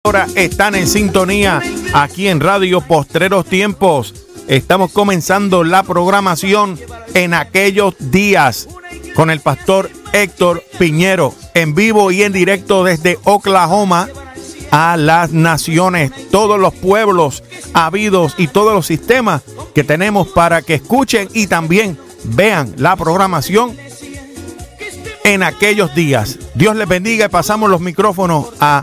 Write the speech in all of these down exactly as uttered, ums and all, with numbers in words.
Ahora están en sintonía aquí en Radio Postreros Tiempos. Estamos comenzando la programación En Aquellos Días con el pastor Héctor Piñero, en vivo y en directo desde Oklahoma a las naciones, todos los pueblos habidos y todos los sistemas que tenemos para que escuchen y también vean la programación En Aquellos Días. Dios les bendiga y pasamos los micrófonos a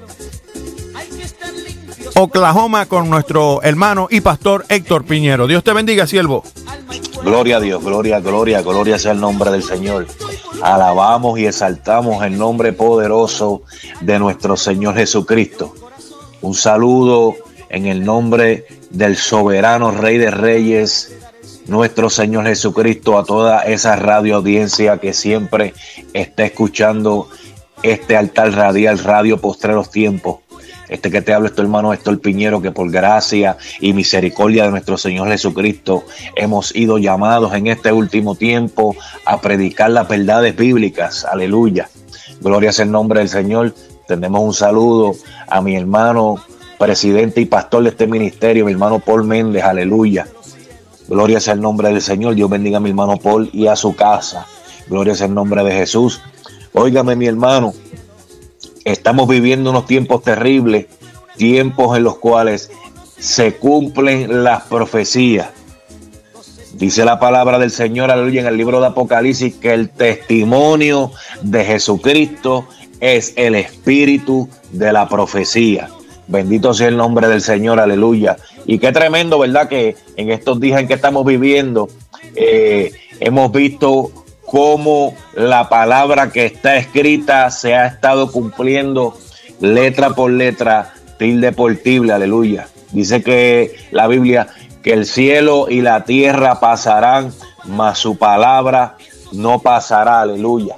Oklahoma con nuestro hermano y pastor Héctor Piñero. Dios te bendiga, siervo. Gloria a Dios, gloria, gloria, gloria sea el nombre del Señor. Alabamos y exaltamos el nombre poderoso de nuestro Señor Jesucristo. Un saludo en el nombre del soberano Rey de Reyes, nuestro Señor Jesucristo, a toda esa radio audiencia que siempre está escuchando este altar radial, Radio Postreros Tiempos. Este que te habla es tu hermano Héctor Piñero, que por gracia y misericordia de nuestro Señor Jesucristo hemos sido llamados en este último tiempo a predicar las verdades bíblicas. Aleluya. Gloria sea el nombre del Señor. Tenemos un saludo a mi hermano presidente y pastor de este ministerio, mi hermano Paul Méndez. Aleluya. Gloria sea el nombre del Señor. Dios bendiga a mi hermano Paul y a su casa. Gloria sea el nombre de Jesús. Óigame, mi hermano. Estamos viviendo unos tiempos terribles, tiempos en los cuales se cumplen las profecías. Dice la palabra del Señor, aleluya, en el libro de Apocalipsis, que el testimonio de Jesucristo es el espíritu de la profecía. Bendito sea el nombre del Señor, aleluya. Y qué tremendo, ¿verdad? Que en estos días en que estamos viviendo, eh, hemos visto cómo la palabra que está escrita se ha estado cumpliendo letra por letra, tilde por tilde, aleluya. Dice que la Biblia, que el cielo y la tierra pasarán, mas su palabra no pasará, aleluya.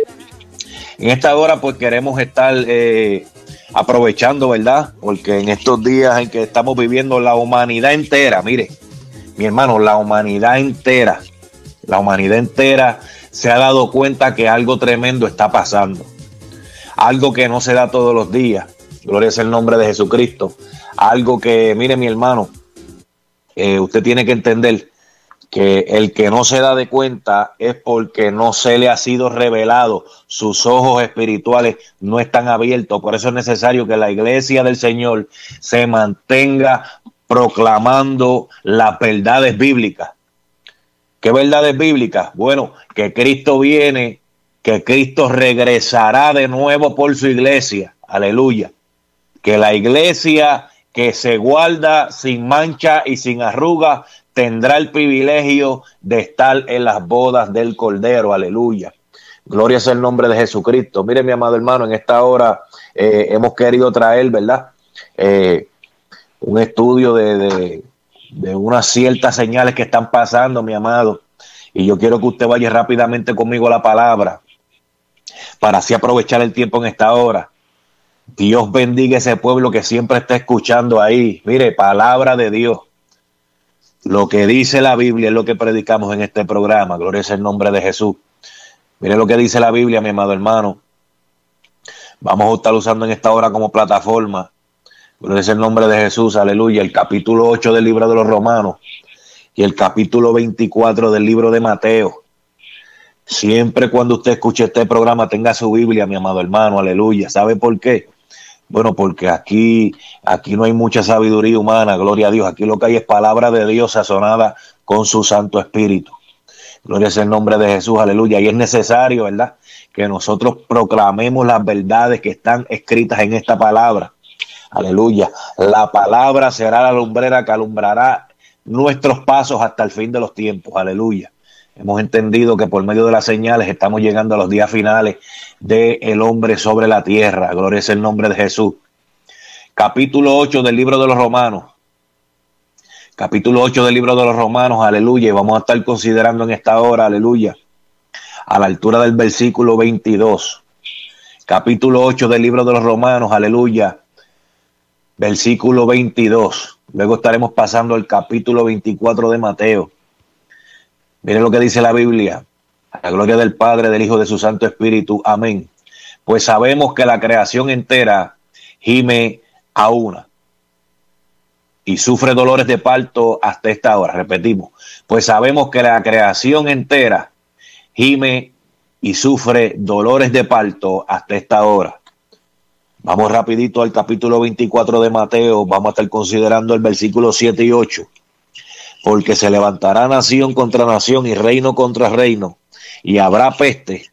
En esta hora pues queremos estar eh, aprovechando, ¿verdad? Porque en estos días en que estamos viviendo la humanidad entera, mire, mi hermano, la humanidad entera, la humanidad entera se ha dado cuenta que algo tremendo está pasando. Algo que no se da todos los días. Gloria sea el nombre de Jesucristo. Algo que, mire mi hermano, eh, usted tiene que entender que el que no se da de cuenta es porque no se le ha sido revelado. Sus ojos espirituales no están abiertos. Por eso es necesario que la iglesia del Señor se mantenga proclamando las verdades bíblicas. ¿Qué verdades bíblicas? Bueno, que Cristo viene, que Cristo regresará de nuevo por su iglesia. Aleluya. Que la iglesia que se guarda sin mancha y sin arruga tendrá el privilegio de estar en las bodas del Cordero. Aleluya. Gloria sea el nombre de Jesucristo. Mire, mi amado hermano, en esta hora eh, hemos querido traer, ¿verdad? Eh, un estudio de... de de unas ciertas señales que están pasando, mi amado, y yo quiero que usted vaya rápidamente conmigo a la palabra para así aprovechar el tiempo en esta hora. Dios bendiga ese pueblo que siempre está escuchando ahí. Mire, palabra de Dios. Lo que dice la Biblia es lo que predicamos en este programa. Gloria sea el nombre de Jesús. Mire lo que dice la Biblia, mi amado hermano. Vamos a estar usando en esta hora como plataforma. Gloria es el nombre de Jesús, aleluya. El capítulo ocho del libro de los Romanos y el capítulo veinticuatro del libro de Mateo. Siempre cuando usted escuche este programa, tenga su Biblia, mi amado hermano, aleluya. ¿Sabe por qué? Bueno, porque aquí, aquí no hay mucha sabiduría humana, gloria a Dios. Aquí lo que hay es palabra de Dios sazonada con su Santo Espíritu. Gloria es el nombre de Jesús, aleluya. Y es necesario, ¿verdad?, que nosotros proclamemos las verdades que están escritas en esta palabra. Aleluya. La palabra será la lumbrera que alumbrará nuestros pasos hasta el fin de los tiempos. Aleluya. Hemos entendido que por medio de las señales estamos llegando a los días finales del hombre sobre la tierra. Gloria es el nombre de Jesús. Capítulo ocho del libro de los Romanos. Capítulo ocho del libro de los Romanos. Aleluya. Y vamos a estar considerando en esta hora, aleluya, a la altura del versículo veintidós. Capítulo ocho del libro de los Romanos. Aleluya. Versículo veintidós. Luego estaremos pasando al capítulo veinticuatro de Mateo. Miren lo que dice la Biblia. A la gloria del Padre, del Hijo, de su Santo Espíritu. Amén. Pues sabemos que la creación entera gime a una y sufre dolores de parto hasta esta hora. Repetimos, pues sabemos que la creación entera gime y sufre dolores de parto hasta esta hora. Vamos rapidito al capítulo veinticuatro de Mateo, vamos a estar considerando el versículo siete y ocho. Porque se levantará nación contra nación y reino contra reino, y habrá peste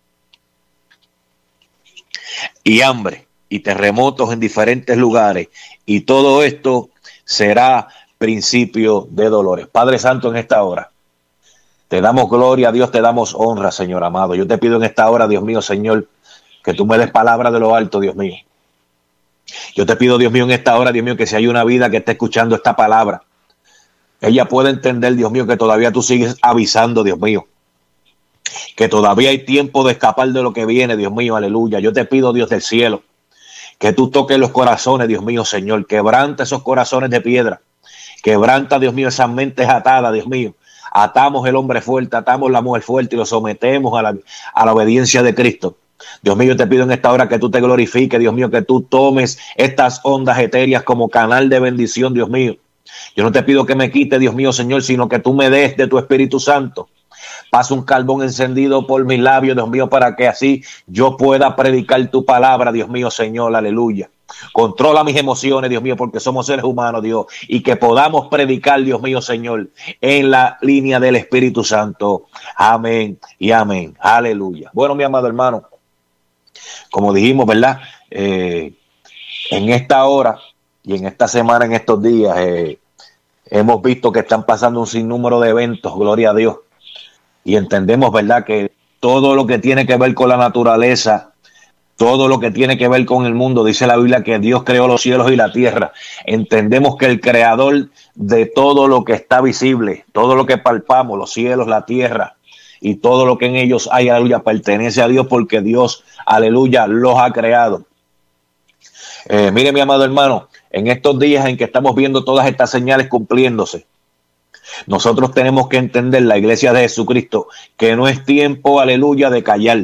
y hambre y terremotos en diferentes lugares, y todo esto será principio de dolores. Padre Santo, en esta hora te damos gloria, Dios, te damos honra, Señor amado. Yo te pido en esta hora, Dios mío, Señor, que tú me des palabra de lo alto, Dios mío. Yo te pido, Dios mío, en esta hora, Dios mío, que si hay una vida que esté escuchando esta palabra, ella puede entender, Dios mío, que todavía tú sigues avisando, Dios mío, que todavía hay tiempo de escapar de lo que viene, Dios mío, aleluya. Yo te pido, Dios del cielo, que tú toques los corazones, Dios mío, Señor, quebranta esos corazones de piedra, quebranta, Dios mío, esas mentes atadas, Dios mío. Atamos el hombre fuerte, atamos la mujer fuerte y lo sometemos a la, a la obediencia de Cristo. Dios mío, yo te pido en esta hora que tú te glorifiques, Dios mío, que tú tomes estas ondas etéreas como canal de bendición, Dios mío. Yo no te pido que me quite, Dios mío, Señor, sino que tú me des de tu Espíritu Santo. Pasa un carbón encendido por mis labios, Dios mío, para que así yo pueda predicar tu palabra, Dios mío, Señor, aleluya. Controla mis emociones, Dios mío, porque somos seres humanos, Dios, y que podamos predicar, Dios mío, Señor, en la línea del Espíritu Santo. Amén y amén. Aleluya. Bueno, mi amado hermano, como dijimos, ¿verdad? Eh, en esta hora y en esta semana, en estos días, eh, hemos visto que están pasando un sinnúmero de eventos, gloria a Dios. Y entendemos, ¿verdad?, que todo lo que tiene que ver con la naturaleza, todo lo que tiene que ver con el mundo, dice la Biblia que Dios creó los cielos y la tierra. Entendemos que el creador de todo lo que está visible, todo lo que palpamos, los cielos, la tierra y todo lo que en ellos hay, aleluya, pertenece a Dios porque Dios, aleluya, los ha creado. Eh, mire, mi amado hermano, en estos días en que estamos viendo todas estas señales cumpliéndose, nosotros tenemos que entender, la iglesia de Jesucristo, que no es tiempo, aleluya, de callar.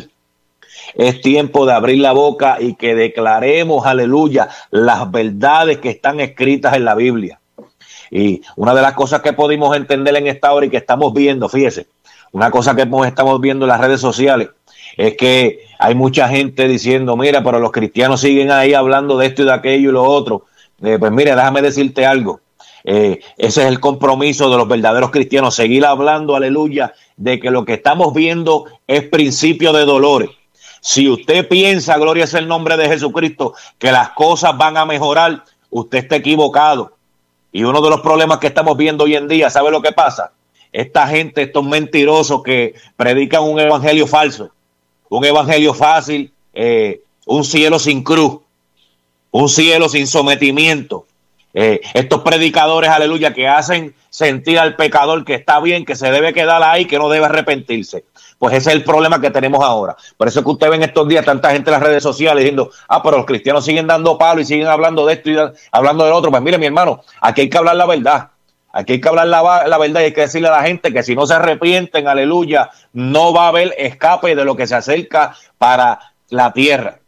Es tiempo de abrir la boca y que declaremos, aleluya, las verdades que están escritas en la Biblia. Y una de las cosas que pudimos entender en esta hora y que estamos viendo, fíjese, una cosa que estamos viendo en las redes sociales, es que hay mucha gente diciendo, mira, pero los cristianos siguen ahí hablando de esto y de aquello y lo otro. Eh, pues mira, déjame decirte algo. Eh, ese es el compromiso de los verdaderos cristianos, seguir hablando, aleluya, de que lo que estamos viendo es principio de dolores. Si usted piensa, gloria es el nombre de Jesucristo, que las cosas van a mejorar, usted está equivocado. Y uno de los problemas que estamos viendo hoy en día, ¿sabe lo que pasa? Esta gente, estos mentirosos que predican un evangelio falso, un evangelio fácil, eh, un cielo sin cruz, un cielo sin sometimiento. Eh, estos predicadores, aleluya, que hacen sentir al pecador que está bien, que se debe quedar ahí, que no debe arrepentirse. Pues ese es el problema que tenemos ahora. Por eso es que usted ve en estos días tanta gente en las redes sociales diciendo, ah, pero los cristianos siguen dando palo y siguen hablando de esto y hablando del otro. Pues mire, mi hermano, aquí hay que hablar la verdad. Aquí hay que hablar la, la verdad y hay que decirle a la gente que si no se arrepienten, aleluya, no va a haber escape de lo que se acerca para la tierra.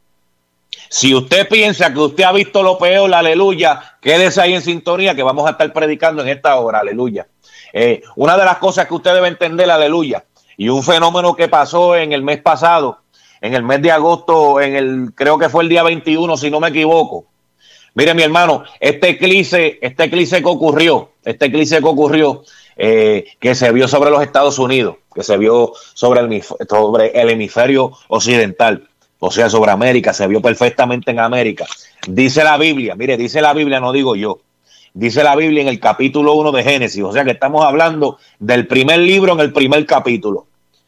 Si usted piensa que usted ha visto lo peor, aleluya, quédese ahí en sintonía que vamos a estar predicando en esta hora, aleluya. Eh, una de las cosas que usted debe entender, aleluya, y un fenómeno que pasó en el mes pasado, en el mes de agosto, en el creo que fue el día veintiuno, si no me equivoco. Mire, mi hermano, este eclipse, este eclipse que ocurrió, este eclipse que ocurrió, eh, que se vio sobre los Estados Unidos, que se vio sobre el, sobre el hemisferio occidental, o sea, sobre América, se vio perfectamente en América. Dice la Biblia, mire, dice la Biblia, no digo yo, dice la Biblia en el capítulo uno de Génesis, o sea que estamos hablando del primer libro en el primer capítulo.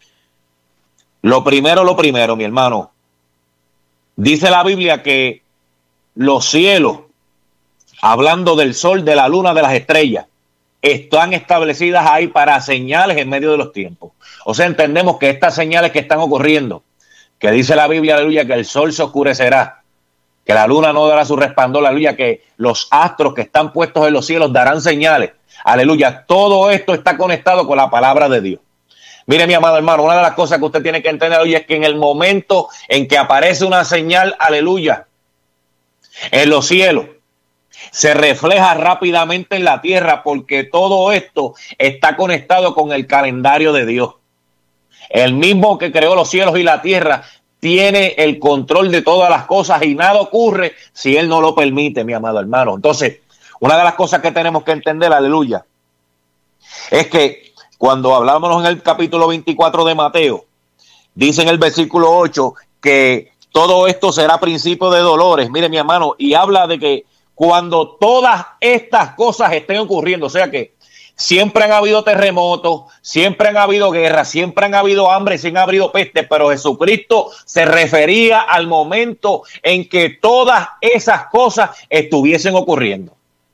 Lo primero, lo primero, mi hermano, dice la Biblia que los cielos, hablando del sol, de la luna, de las estrellas, están establecidas ahí para señales en medio de los tiempos. O sea, entendemos que estas señales que están ocurriendo, que dice la Biblia, aleluya, que el sol se oscurecerá, que la luna no dará su resplandor, aleluya, que los astros que están puestos en los cielos darán señales, aleluya. Todo esto está conectado con la palabra de Dios. Mire, mi amado hermano, una de las cosas que usted tiene que entender hoy es que en el momento en que aparece una señal, aleluya, en los cielos, se refleja rápidamente en la tierra, porque todo esto está conectado con el calendario de Dios. El mismo que creó los cielos y la tierra tiene el control de todas las cosas y nada ocurre si Él no lo permite, mi amado hermano. Entonces, una de las cosas que tenemos que entender, aleluya, es que cuando hablamos en el capítulo veinticuatro de Mateo, dice en el versículo ocho que todo esto será principio de dolores. Mire, mi hermano, y habla de que cuando todas estas cosas estén ocurriendo, o sea que siempre han habido terremotos, siempre han habido guerras, siempre han habido hambre, siempre han habido peste, pero Jesucristo se refería al momento en que todas esas cosas estuviesen ocurriendo.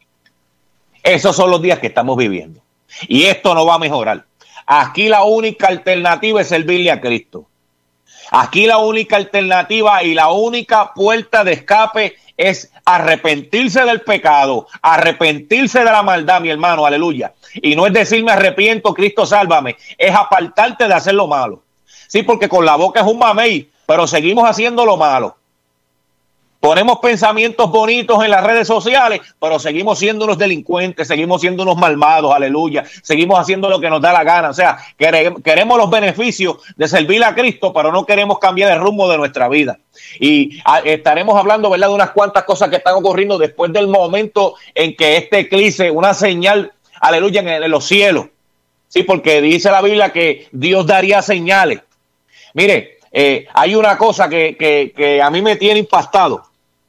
Esos son los días que estamos viviendo. Y esto no va a mejorar. Aquí la única alternativa es servirle a Cristo. Aquí la única alternativa y la única puerta de escape es arrepentirse del pecado, arrepentirse de la maldad, mi hermano, aleluya. Y no es decir me arrepiento, Cristo sálvame, es apartarte de hacer lo malo. Sí, porque con la boca es un mamey, pero seguimos haciendo lo malo. Ponemos pensamientos bonitos en las redes sociales, pero seguimos siendo unos delincuentes, seguimos siendo unos malvados, aleluya. Seguimos haciendo lo que nos da la gana. O sea, queremos los beneficios de servir a Cristo, pero no queremos cambiar el rumbo de nuestra vida. Y a, estaremos hablando, ¿verdad?, de unas cuantas cosas que están ocurriendo después del momento en que este eclipse, una señal, aleluya, en, en los cielos. Sí, porque dice la Biblia que Dios daría señales. Mire, eh, hay una cosa que, que, que a mí me tiene impactado.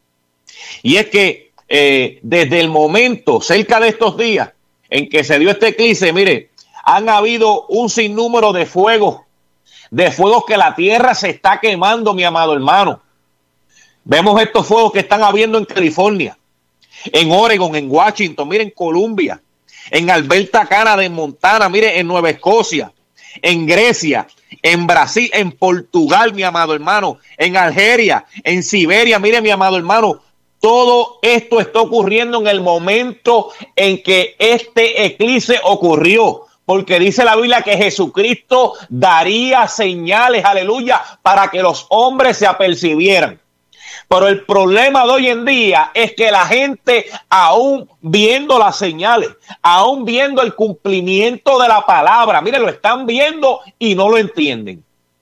Y es que eh, desde el momento, cerca de estos días, en que se dio este eclipse, mire, han habido un sinnúmero de fuegos, de fuegos que la tierra se está quemando, mi amado hermano. Vemos estos fuegos que están habiendo en California, en Oregon, en Washington, mire, en Columbia, en Alberta, Canadá, en Montana, mire, en Nueva Escocia, en Grecia, en Brasil, en Portugal, mi amado hermano, en Algeria, en Siberia, mire, mi amado hermano. Todo esto está ocurriendo en el momento en que este eclipse ocurrió, porque dice la Biblia que Jesucristo daría señales, aleluya, para que los hombres se apercibieran. Pero el problema de hoy en día es que la gente, aún viendo las señales, aún viendo el cumplimiento de la palabra, mire, lo están viendo y no lo entienden.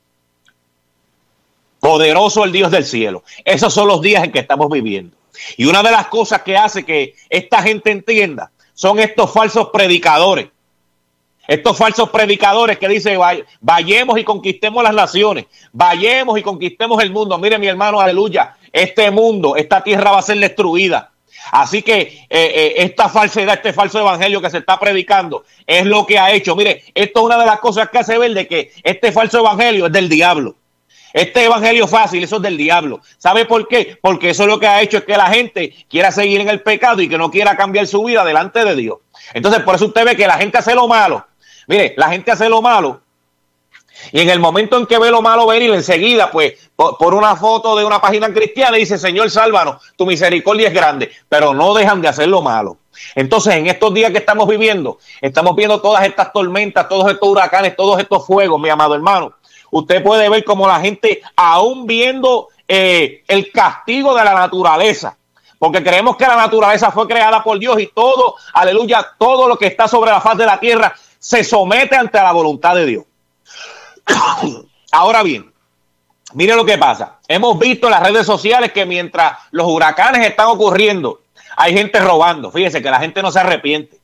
Poderoso el Dios del cielo. Esos son los días en que estamos viviendo. Y una de las cosas que hace que esta gente entienda son estos falsos predicadores. Estos falsos predicadores que dicen, vayamos y conquistemos las naciones, vayamos y conquistemos el mundo. Mire, mi hermano, aleluya, este mundo, esta tierra va a ser destruida. Así que eh, eh, esta falsedad, este falso evangelio que se está predicando es lo que ha hecho. Mire, esto es una de las cosas que hace ver de que este falso evangelio es del diablo. Este evangelio fácil, eso es del diablo. ¿Sabe por qué? Porque eso lo que ha hecho es que la gente quiera seguir en el pecado y que no quiera cambiar su vida delante de Dios. Entonces, por eso usted ve que la gente hace lo malo. Mire, la gente hace lo malo y en el momento en que ve lo malo venir, enseguida, pues, por, por una foto de una página cristiana, dice, Señor, sálvanos, tu misericordia es grande, pero no dejan de hacer lo malo. Entonces, en estos días que estamos viviendo, estamos viendo todas estas tormentas, todos estos huracanes, todos estos fuegos, mi amado hermano. Usted puede ver como la gente, aún viendo eh, el castigo de la naturaleza, porque creemos que la naturaleza fue creada por Dios y todo, aleluya, todo lo que está sobre la faz de la tierra se somete ante la voluntad de Dios. Ahora bien, mire lo que pasa. Hemos visto en las redes sociales que mientras los huracanes están ocurriendo, hay gente robando. Fíjese que la gente no se arrepiente.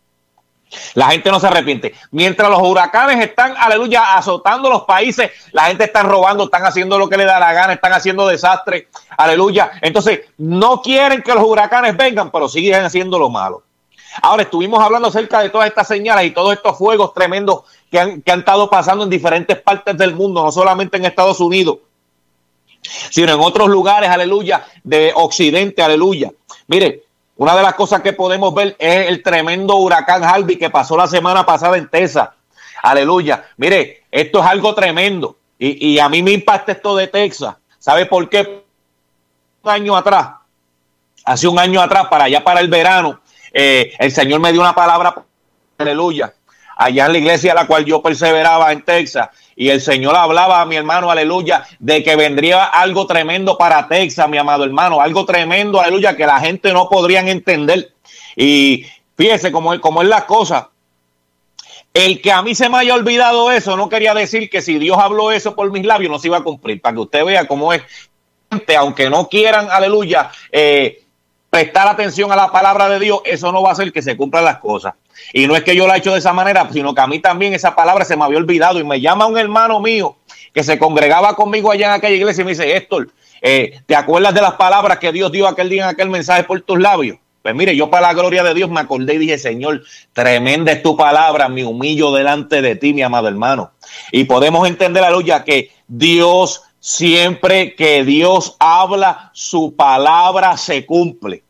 La gente no se arrepiente. Mientras los huracanes están, aleluya, azotando los países, la gente está robando, están haciendo lo que le da la gana, están haciendo desastres, aleluya. Entonces, no quieren que los huracanes vengan, pero siguen haciendo lo malo. Ahora, estuvimos hablando acerca de todas estas señales y todos estos fuegos tremendos que han, que han estado pasando en diferentes partes del mundo, no solamente en Estados Unidos, sino en otros lugares, aleluya, de Occidente, aleluya. Mire, una de las cosas que podemos ver es el tremendo huracán Harvey que pasó la semana pasada en Texas. Aleluya. Mire, esto es algo tremendo. Y, y a mí me impacta esto de Texas. ¿Sabe por qué? Un año atrás, hace un año atrás, para allá para el verano, eh, el Señor me dio una palabra, aleluya, allá en la iglesia a la cual yo perseveraba en Texas. y el Señor hablaba, mi hermano, aleluya, de que vendría algo tremendo para Texas, mi amado hermano, algo tremendo, aleluya, que la gente no podrían entender. Y fíjese cómo es, cómo es la cosa. El que a mí se me haya olvidado eso no quería decir que si Dios habló eso por mis labios no se iba a cumplir, para que usted vea cómo es, aunque no quieran, aleluya, eh, prestar atención a la palabra de Dios, eso no va a hacer que se cumplan las cosas. Y no es que yo lo he hecho de esa manera, sino que a mí también esa palabra se me había olvidado. Y me llama un hermano mío que se congregaba conmigo allá en aquella iglesia y me dice, Héctor, eh, ¿te acuerdas de las palabras que Dios dio aquel día en aquel mensaje por tus labios? Pues mire, yo para la gloria de Dios me acordé y dije, Señor, tremenda es tu palabra, me humillo delante de ti, mi amado hermano. Y podemos entender, aleluya, que Dios, siempre que Dios habla, su palabra se cumple.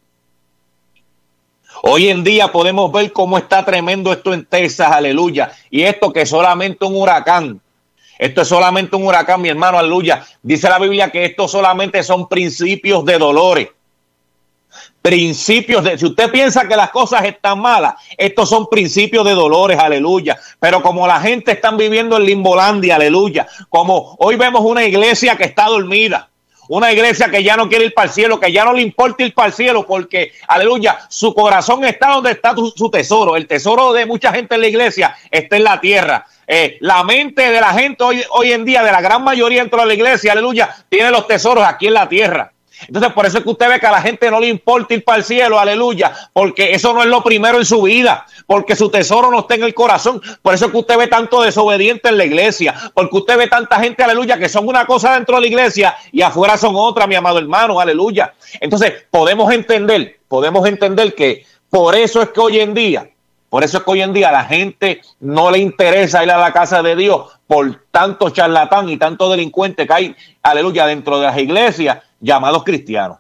Hoy en día podemos ver cómo está tremendo esto en Texas, aleluya. Y esto que es solamente un huracán. Esto es solamente un huracán, mi hermano, aleluya. Dice la Biblia que esto solamente son principios de dolores. Principios de, si usted piensa que las cosas están malas, estos son principios de dolores, aleluya. Pero como la gente está viviendo en Limbolandia, aleluya. Como hoy vemos una iglesia que está dormida. Una iglesia que ya no quiere ir para el cielo, que ya no le importa ir para el cielo, porque, aleluya, su corazón está donde está tu, su tesoro. El tesoro de mucha gente en la iglesia está en la tierra. Eh, la mente de la gente hoy, hoy en día, de la gran mayoría dentro de la iglesia, aleluya, tiene los tesoros aquí en la tierra. Entonces, por eso es que usted ve que a la gente no le importa ir para el cielo, aleluya, porque eso no es lo primero en su vida, porque su tesoro no está en el corazón. Por eso es que usted ve tanto desobediente en la iglesia, porque usted ve tanta gente, aleluya, que son una cosa dentro de la iglesia y afuera son otra, mi amado hermano, aleluya. Entonces, podemos entender, podemos entender que por eso es que hoy en día, por eso es que hoy en día a la gente no le interesa ir a la casa de Dios por tanto charlatán y tanto delincuente que hay, aleluya, dentro de las iglesias llamados cristianos.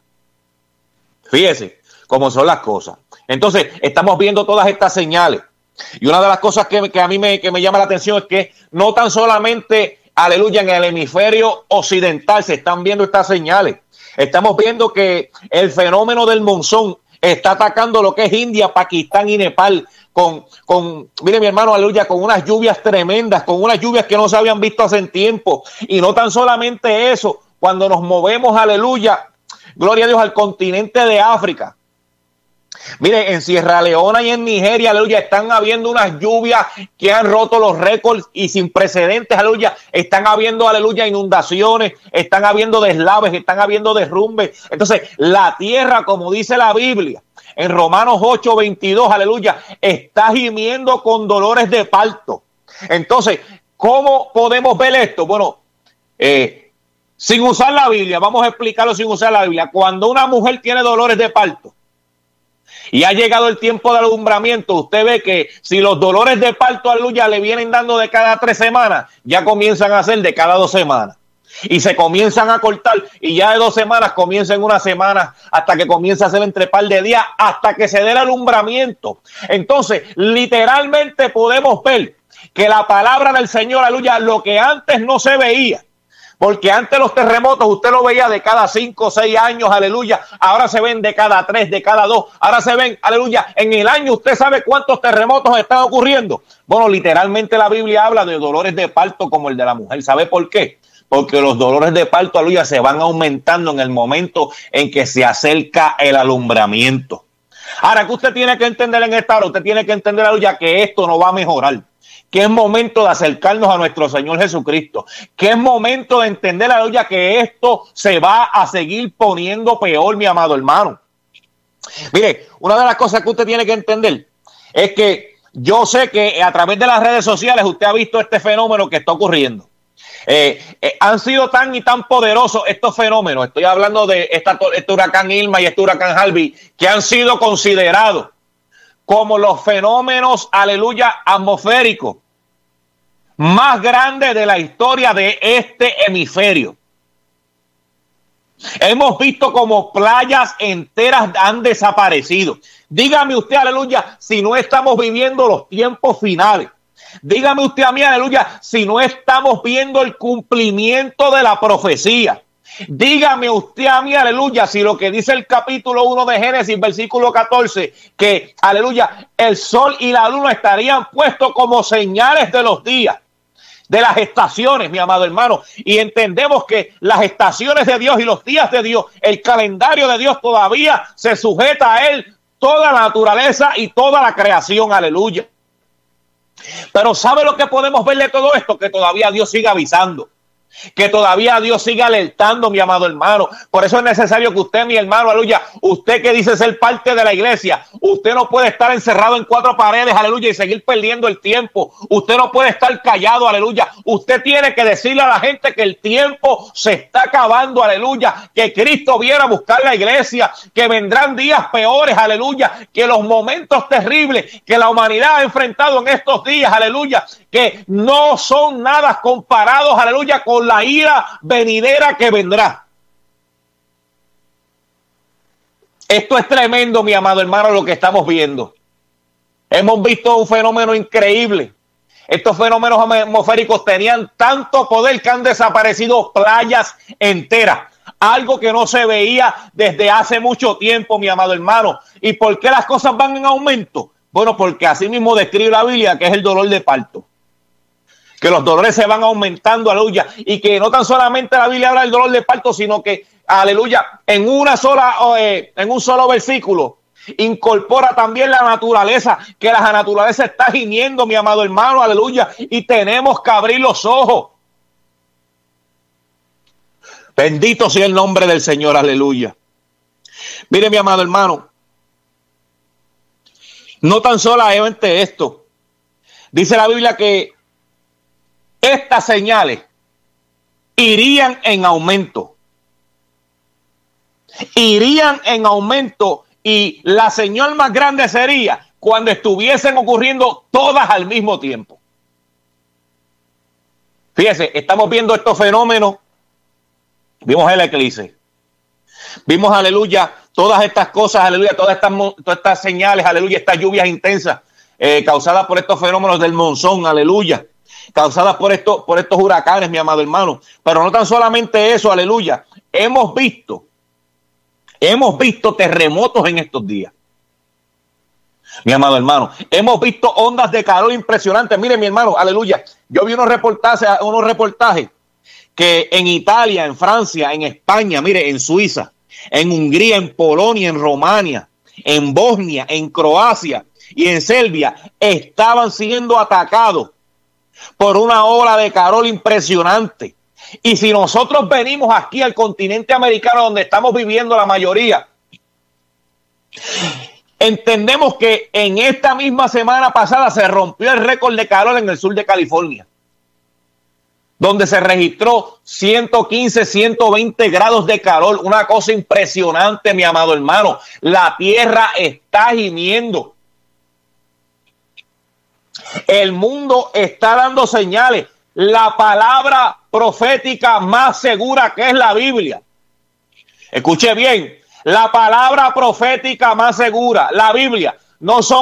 Fíjese cómo son las cosas. Entonces, estamos viendo todas estas señales. Y una de las cosas que, que a mí me, que me llama la atención es que no tan solamente, aleluya, en el hemisferio occidental se están viendo estas señales. Estamos viendo que el fenómeno del monzón está atacando lo que es India, Pakistán y Nepal. Con, con, mire mi hermano, aleluya, con unas lluvias tremendas, con unas lluvias que no se habían visto hace tiempo. Y no tan solamente eso, cuando nos movemos, aleluya, gloria a Dios, al continente de África. Mire, en Sierra Leona y en Nigeria, aleluya, están habiendo unas lluvias que han roto los récords y sin precedentes, aleluya. Están habiendo, aleluya, inundaciones, están habiendo deslaves, están habiendo derrumbes. Entonces, la tierra, como dice la Biblia, en Romanos ocho veintidós, aleluya, está gimiendo con dolores de parto. Entonces, ¿cómo podemos ver esto? Bueno, eh, sin usar la Biblia, vamos a explicarlo sin usar la Biblia. Cuando una mujer tiene dolores de parto y ha llegado el tiempo de alumbramiento, usted ve que si los dolores de parto, aleluya, le vienen dando de cada tres semanas, ya comienzan a ser de cada dos semanas. Y se comienzan a cortar y ya de dos semanas comienza en una semana hasta que comienza a ser entre par de días hasta que se dé el alumbramiento. Entonces, literalmente podemos ver que la palabra del Señor, aleluya, lo que antes no se veía, porque antes los terremotos usted lo veía de cada cinco o seis años, aleluya, ahora se ven de cada tres, de cada dos, ahora se ven, aleluya, en el año usted sabe cuántos terremotos están ocurriendo. Bueno, literalmente la Biblia habla de dolores de parto como el de la mujer. ¿Sabe por qué? Porque los dolores de parto, aleluya, se van aumentando en el momento en que se acerca el alumbramiento. Ahora, que usted tiene que entender en esta hora, usted tiene que entender, aleluya, que esto no va a mejorar, que es momento de acercarnos a nuestro Señor Jesucristo, que es momento de entender, aleluya, que esto se va a seguir poniendo peor, mi amado hermano. Mire, una de las cosas que usted tiene que entender es que yo sé que a través de las redes sociales usted ha visto este fenómeno que está ocurriendo. Eh, eh, han sido tan y tan poderosos estos fenómenos, estoy hablando de esta, este huracán Irma y este huracán Harvey, que han sido considerados como los fenómenos, aleluya, atmosféricos más grandes de la historia de este hemisferio. Hemos visto como playas enteras han desaparecido. Dígame usted, aleluya, si no estamos viviendo los tiempos finales. Dígame usted a mí, aleluya, si no estamos viendo el cumplimiento de la profecía. Dígame usted a mí, aleluya, si lo que dice el capítulo uno de Génesis, versículo catorce, que, aleluya, el sol y la luna estarían puestos como señales de los días. de las estaciones, mi amado hermano, y entendemos que las estaciones de Dios y los días de Dios, el calendario de Dios todavía se sujeta a él, toda la naturaleza y toda la creación, aleluya. Pero ¿sabe lo que podemos ver de todo esto? Que todavía Dios sigue avisando, que todavía Dios sigue alertando, mi amado hermano. Por eso es necesario que usted, mi hermano, aleluya, usted que dice ser parte de la iglesia, usted no puede estar encerrado en cuatro paredes, aleluya, y seguir perdiendo el tiempo. Usted no puede estar callado, aleluya. Usted tiene que decirle a la gente que el tiempo se está acabando, aleluya, que Cristo viene a buscar la iglesia, que vendrán días peores, aleluya, que los momentos terribles que la humanidad ha enfrentado en estos días, aleluya, que no son nada comparados, aleluya, con la ira venidera que vendrá. Esto es tremendo, mi amado hermano, lo que estamos viendo. Hemos visto un fenómeno increíble. Estos fenómenos atmosféricos tenían tanto poder que han desaparecido playas enteras. Algo que no se veía desde hace mucho tiempo, mi amado hermano. ¿Y por qué las cosas van en aumento? Bueno, porque así mismo describe la Biblia, que es el dolor de parto. Que los dolores se van aumentando, aleluya, y que no tan solamente la Biblia habla del dolor de parto, sino que, aleluya, en una sola, eh, en un solo versículo, incorpora también la naturaleza, que la naturaleza está gimiendo, mi amado hermano, aleluya, y tenemos que abrir los ojos. Bendito sea el nombre del Señor, aleluya. Mire, mi amado hermano, no tan solamente esto, dice la Biblia que estas señales irían en aumento. Irían en aumento y la señal más grande sería cuando estuviesen ocurriendo todas al mismo tiempo. Fíjese, estamos viendo estos fenómenos. Vimos el eclipse. Vimos, aleluya, todas estas cosas, aleluya, todas estas, todas estas señales, aleluya, estas lluvias intensas eh, causadas por estos fenómenos del monzón, aleluya. Causadas por, esto, por estos huracanes, mi amado hermano. Pero no tan solamente eso, aleluya. Hemos visto, hemos visto terremotos en estos días. Mi amado hermano, hemos visto ondas de calor impresionantes. Mire, mi hermano, aleluya. Yo vi unos reportajes, unos reportajes que en Italia, en Francia, en España, mire, en Suiza, en Hungría, en Polonia, en Rumania, en Bosnia, en Croacia y en Serbia estaban siendo atacados por una ola de calor impresionante. Y si nosotros venimos aquí al continente americano, donde estamos viviendo la mayoría, entendemos que en esta misma semana pasada se rompió el récord de calor en el sur de California, donde se registró ciento quince, ciento veinte grados de calor. Una cosa impresionante, mi amado hermano. La tierra está gimiendo. El mundo está dando señales. La palabra profética más segura, que es la Biblia. Escuche bien, la palabra profética más segura, la Biblia, no son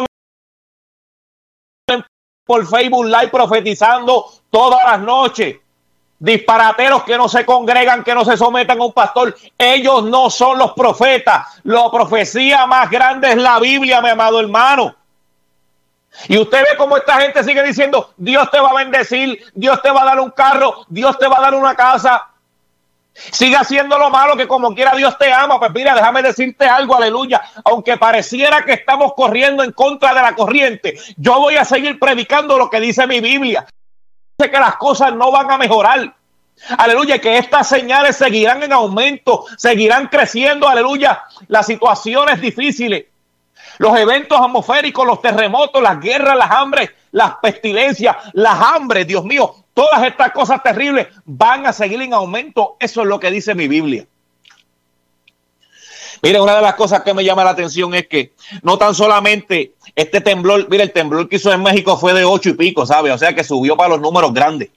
por Facebook Live profetizando todas las noches, disparateros que no se congregan, que no se sometan a un pastor. Ellos no son los profetas. La profecía más grande es la Biblia, mi amado hermano. Y usted ve cómo esta gente sigue diciendo: Dios te va a bendecir, Dios te va a dar un carro, Dios te va a dar una casa. Sigue haciendo lo malo, que como quiera Dios te ama. Pues mira, déjame decirte algo, aleluya. Aunque pareciera que estamos corriendo en contra de la corriente, yo voy a seguir predicando lo que dice mi Biblia. Dice que las cosas no van a mejorar. Aleluya, que estas señales seguirán en aumento, seguirán creciendo, aleluya. Las situaciones difíciles, los eventos atmosféricos, los terremotos, las guerras, las hambres, las pestilencias, las hambres, Dios mío, todas estas cosas terribles van a seguir en aumento. Eso es lo que dice mi Biblia. Mire, una de las cosas que me llama la atención es que no tan solamente este temblor, mire, el temblor que hizo en México fue de ocho y pico, ¿sabe? O sea que subió para los números grandes.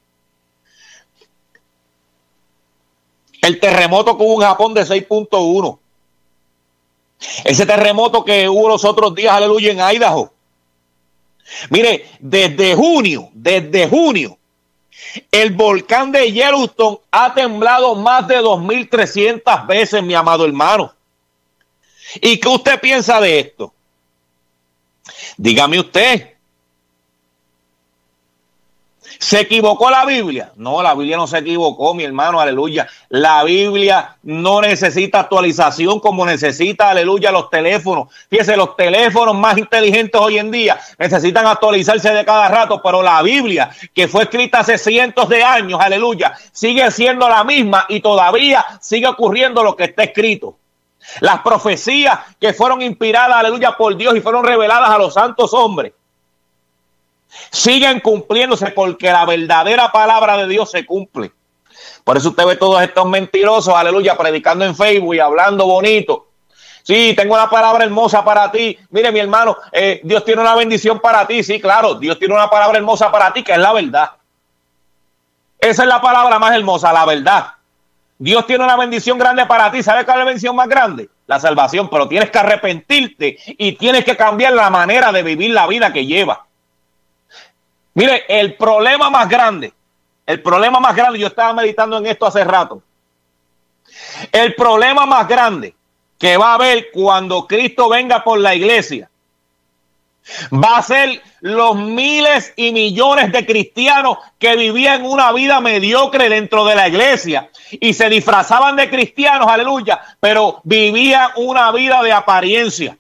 El terremoto que hubo en Japón de seis punto uno. Ese terremoto que hubo los otros días, aleluya, en Idaho. Mire, desde junio, desde junio, el volcán de Yellowstone ha temblado más de dos mil trescientas veces, mi amado hermano. ¿Y qué usted piensa de esto? Dígame usted. ¿Se equivocó la Biblia? No, la Biblia no se equivocó, mi hermano, aleluya. La Biblia no necesita actualización como necesita, aleluya, los teléfonos. Fíjese, los teléfonos más inteligentes hoy en día necesitan actualizarse de cada rato, pero la Biblia, que fue escrita hace cientos de años, aleluya, sigue siendo la misma y todavía sigue ocurriendo lo que está escrito. Las profecías que fueron inspiradas, aleluya, por Dios y fueron reveladas a los santos hombres, siguen cumpliéndose porque la verdadera palabra de Dios se cumple. Por eso usted ve todos estos mentirosos, aleluya, predicando en Facebook y hablando bonito. Sí, tengo una palabra hermosa para ti. Mire, mi hermano, eh, Dios tiene una bendición para ti. Sí, claro, Dios tiene una palabra hermosa para ti, que es la verdad. Esa es la palabra más hermosa, la verdad. Dios tiene una bendición grande para ti. ¿Sabes cuál es la bendición más grande? La salvación, pero tienes que arrepentirte y tienes que cambiar la manera de vivir la vida que llevas. Mire, el problema más grande, el problema más grande, yo estaba meditando en esto hace rato. El problema más grande que va a haber cuando Cristo venga por la iglesia va a ser los miles y millones de cristianos que vivían una vida mediocre dentro de la iglesia y se disfrazaban de cristianos, aleluya, pero vivían una vida de apariencia.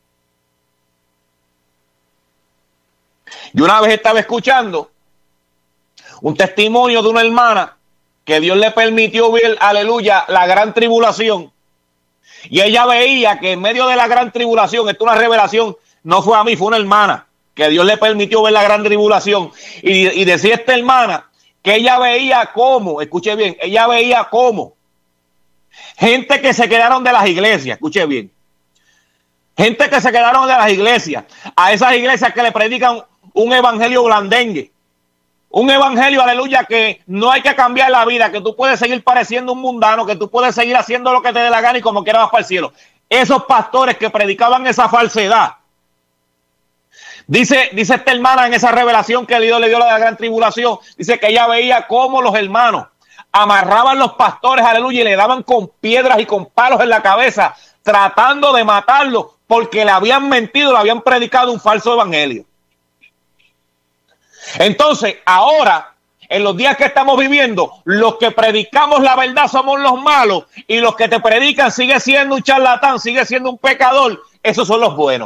Yo una vez estaba escuchando un testimonio de una hermana que Dios le permitió ver, aleluya, la gran tribulación. Y ella veía que en medio de la gran tribulación, esto es una revelación, no fue a mí, fue una hermana, que Dios le permitió ver la gran tribulación. Y, y decía esta hermana que ella veía cómo, escuche bien, ella veía cómo gente que se quedaron de las iglesias, escuche bien, gente que se quedaron de las iglesias, a esas iglesias que le predican un evangelio blandengue, un evangelio, aleluya, que no hay que cambiar la vida, que tú puedes seguir pareciendo un mundano, que tú puedes seguir haciendo lo que te dé la gana y como quieras vas para el cielo. Esos pastores que predicaban esa falsedad, dice, dice esta hermana en esa revelación que Dios le dio la gran tribulación, dice que ella veía cómo los hermanos amarraban los pastores, aleluya, y le daban con piedras y con palos en la cabeza, tratando de matarlo porque le habían mentido, le habían predicado un falso evangelio. Entonces, ahora, en los días que estamos viviendo, los que predicamos la verdad somos los malos y los que te predican sigue siendo un charlatán, sigue siendo un pecador, esos son los buenos.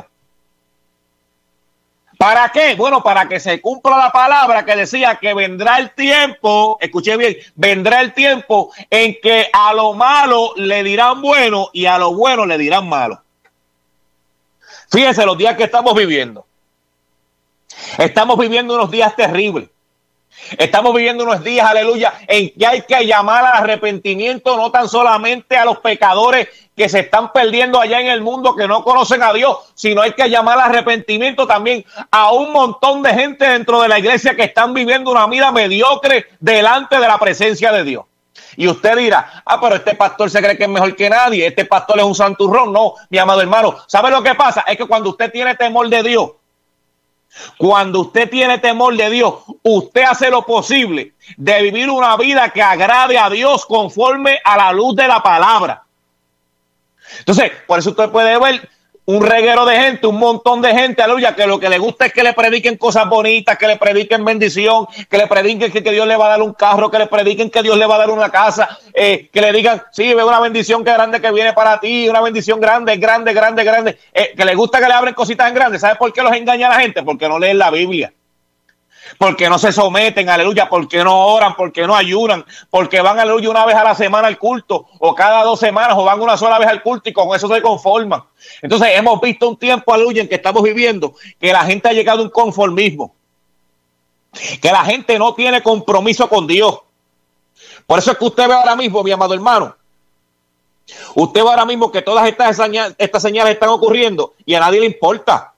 ¿Para qué? Bueno, para que se cumpla la palabra que decía que vendrá el tiempo, escuché bien, vendrá el tiempo en que a lo malo le dirán bueno y a lo bueno le dirán malo. Fíjense los días que estamos viviendo. Estamos viviendo unos días terribles. Estamos viviendo unos días, aleluya, en que hay que llamar al arrepentimiento no tan solamente a los pecadores que se están perdiendo allá en el mundo, que no conocen a Dios, sino hay que llamar al arrepentimiento también a un montón de gente dentro de la iglesia que están viviendo una vida mediocre delante de la presencia de Dios. Y usted dirá, ah, pero este pastor se cree que es mejor que nadie, este pastor es un santurrón. No, mi amado hermano, ¿sabe lo que pasa? Es que cuando usted tiene temor de Dios, cuando usted tiene temor de Dios, usted hace lo posible de vivir una vida que agrade a Dios conforme a la luz de la palabra. Entonces, por eso usted puede ver un reguero de gente, un montón de gente, aleluya, que lo que le gusta es que le prediquen cosas bonitas, que le prediquen bendición, que le prediquen que, que Dios le va a dar un carro, que le prediquen que Dios le va a dar una casa, eh, que le digan, sí, ve una bendición que grande que viene para ti, una bendición grande, grande, grande, grande, eh, que le gusta que le abren cositas en grande. ¿Sabe por qué los engaña la gente? Porque no leen la Biblia. Porque no se someten, aleluya, porque no oran, porque no ayunan, porque van, aleluya, una vez a la semana al culto, o cada dos semanas, o van una sola vez al culto y con eso se conforman. Entonces hemos visto un tiempo, aleluya, en que estamos viviendo, que la gente ha llegado a un conformismo, que la gente no tiene compromiso con Dios. Por eso es que usted ve ahora mismo, mi amado hermano, usted ve ahora mismo que todas estas señales, estas señales están ocurriendo y a nadie le importa.